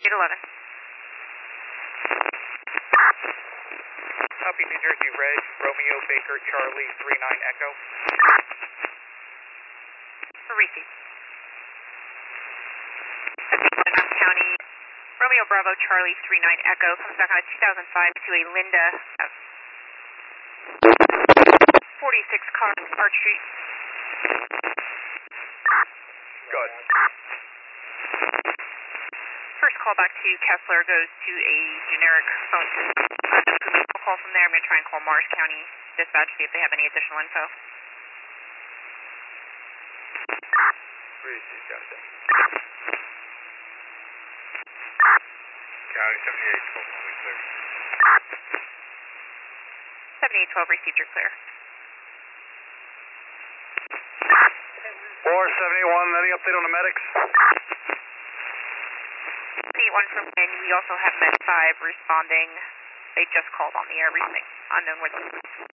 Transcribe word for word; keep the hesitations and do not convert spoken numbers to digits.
eight eleven. Copy, New Jersey Red, Romeo Baker Charlie three nine Echo. Receive. County, Romeo Bravo Charlie three nine Echo comes back on a two thousand five to a Linda forty-six car Arch Street. Good. First call back to Kessler goes to a generic phone system. I'll call from there. I'm going to try and call Morris County Dispatch, see if they have any additional info. Receive, got it. County seventy-eight twelve, only clear. seventy-eight twelve, received, you're clear. four seventy-one, any update on the medics? seventy-eight one from Lynn, we also have Med five responding. They just called on the air recently. Unknown what.